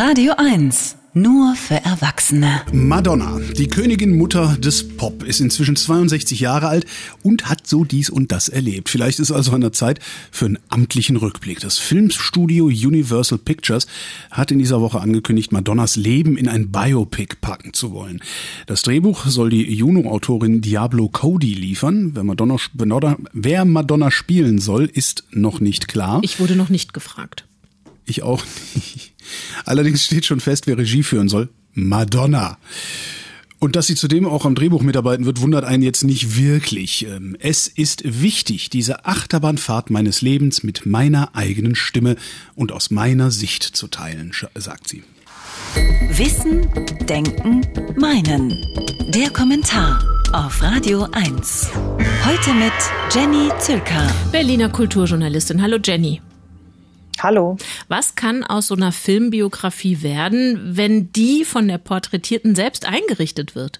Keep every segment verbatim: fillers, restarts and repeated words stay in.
Radio eins. Nur für Erwachsene. Madonna, die Königin Mutter des Pop, ist inzwischen zweiundsechzig Jahre alt und hat so dies und das erlebt. Vielleicht ist also an der Zeit für einen amtlichen Rückblick. Das Filmstudio Universal Pictures hat in dieser Woche angekündigt, Madonnas Leben in ein Biopic packen zu wollen. Das Drehbuch soll die Juno-Autorin Diablo Cody liefern. Wer Madonna, wer Madonna spielen soll, ist noch nicht klar. Ich wurde noch nicht gefragt. Ich auch nicht. Allerdings steht schon fest, wer Regie führen soll. Madonna. Und dass sie zudem auch am Drehbuch mitarbeiten wird, wundert einen jetzt nicht wirklich. Es ist wichtig, diese Achterbahnfahrt meines Lebens mit meiner eigenen Stimme und aus meiner Sicht zu teilen, sagt sie. Wissen, Denken, Meinen. Der Kommentar auf Radio eins. Heute mit Jenny Zülker, Berliner Kulturjournalistin. Hallo Jenny. Hallo. Was kann aus so einer Filmbiografie werden, wenn die von der Porträtierten selbst eingerichtet wird?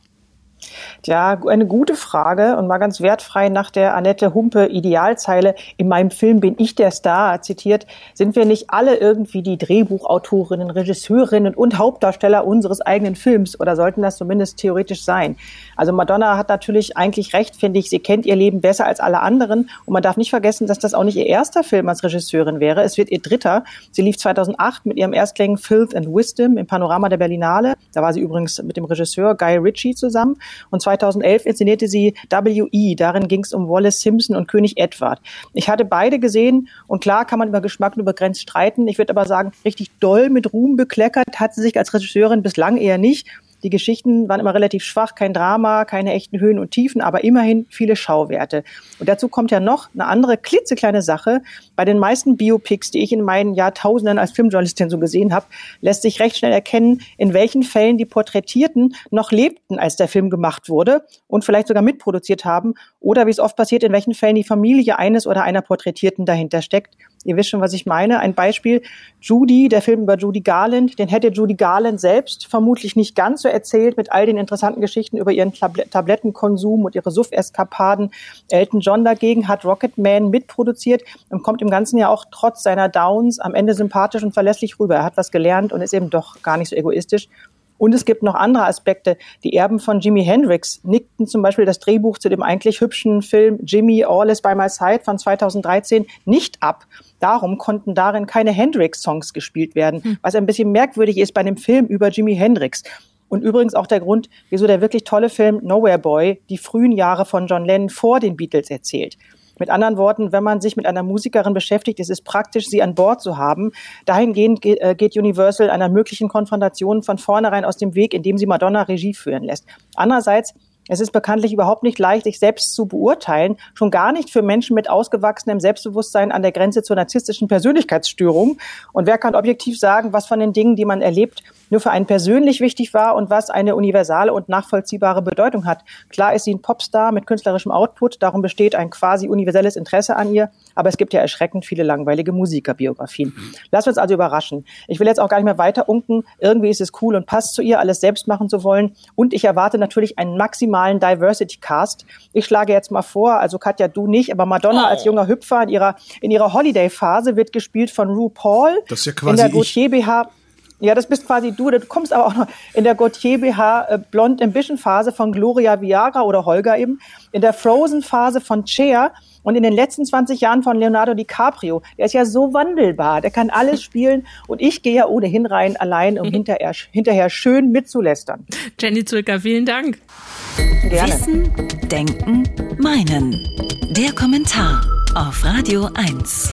Ja, eine gute Frage und mal ganz wertfrei nach der Annette Humpe Idealzeile, in meinem Film bin ich der Star, zitiert, sind wir nicht alle irgendwie die Drehbuchautorinnen, Regisseurinnen und Hauptdarsteller unseres eigenen Films oder sollten das zumindest theoretisch sein? Also Madonna hat natürlich eigentlich recht, finde ich, sie kennt ihr Leben besser als alle anderen und man darf nicht vergessen, dass das auch nicht ihr erster Film als Regisseurin wäre, es wird ihr dritter. Sie lief zweitausendacht mit ihrem Erstling Filth and Wisdom im Panorama der Berlinale, da war sie übrigens mit dem Regisseur Guy Ritchie zusammen. Und zweitausendelf inszenierte sie W E Darin ging es um Wallace Simpson und König Edward. Ich hatte beide gesehen und klar kann man über Geschmack und über Grenzen streiten. Ich würde aber sagen, richtig doll mit Ruhm bekleckert hat sie sich als Regisseurin bislang eher nicht. Die Geschichten waren immer relativ schwach, kein Drama, keine echten Höhen und Tiefen, aber immerhin viele Schauwerte. Und dazu kommt ja noch eine andere klitzekleine Sache. Bei den meisten Biopics, die ich in meinen Jahrtausenden als Filmjournalistin so gesehen habe, lässt sich recht schnell erkennen, in welchen Fällen die Porträtierten noch lebten, als der Film gemacht wurde und vielleicht sogar mitproduziert haben oder wie es oft passiert, in welchen Fällen die Familie eines oder einer Porträtierten dahinter steckt. Ihr wisst schon, was ich meine. Ein Beispiel, Judy, der Film über Judy Garland, den hätte Judy Garland selbst vermutlich nicht ganz so erzählt mit all den interessanten Geschichten über ihren Tablet- Tablettenkonsum und ihre Suff-Eskapaden. Elton John dagegen hat Rocketman mitproduziert und kommt im ganzen Jahr auch trotz seiner Downs am Ende sympathisch und verlässlich rüber. Er hat was gelernt und ist eben doch gar nicht so egoistisch. Und es gibt noch andere Aspekte. Die Erben von Jimi Hendrix nickten zum Beispiel das Drehbuch zu dem eigentlich hübschen Film Jimmy, All Is By My Side von zweitausenddreizehn nicht ab. Darum konnten darin keine Hendrix-Songs gespielt werden, hm. was ein bisschen merkwürdig ist bei einem Film über Jimi Hendrix. Und übrigens auch der Grund, wieso der wirklich tolle Film Nowhere Boy die frühen Jahre von John Lennon vor den Beatles erzählt. Mit anderen Worten, wenn man sich mit einer Musikerin beschäftigt, ist es praktisch, sie an Bord zu haben. Dahingehend geht Universal einer möglichen Konfrontation von vornherein aus dem Weg, indem sie Madonna Regie führen lässt. Andererseits, es ist bekanntlich überhaupt nicht leicht, sich selbst zu beurteilen, schon gar nicht für Menschen mit ausgewachsenem Selbstbewusstsein an der Grenze zur narzisstischen Persönlichkeitsstörung. Und wer kann objektiv sagen, was von den Dingen, die man erlebt, nur für einen persönlich wichtig war und was eine universale und nachvollziehbare Bedeutung hat? Klar ist sie ein Popstar mit künstlerischem Output, darum besteht ein quasi universelles Interesse an ihr, aber es gibt ja erschreckend viele langweilige Musikerbiografien. Lass uns also überraschen. Ich will jetzt auch gar nicht mehr weiter unken, irgendwie ist es cool und passt zu ihr, alles selbst machen zu wollen und ich erwarte natürlich einen maximalen Diversity-Cast. Ich schlage jetzt mal vor, also Katja, du nicht, aber Madonna oh. als junger Hüpfer in ihrer, in ihrer Holiday-Phase wird gespielt von RuPaul. Das ist ja quasi in der Gautier B H. Ja, das bist quasi du. Du kommst aber auch noch in der Gautier B H äh, Blonde Ambition Phase von Gloria Viagra oder Holger eben, in der Frozen Phase von Cher und in den letzten zwanzig Jahren von Leonardo DiCaprio. Der ist ja so wandelbar, der kann alles spielen und ich gehe ja ohnehin rein allein, um hinterher, hinterher schön mitzulästern. Jenny Zülker, vielen Dank. Gerne. Wissen, Denken, Meinen. Der Kommentar auf Radio eins.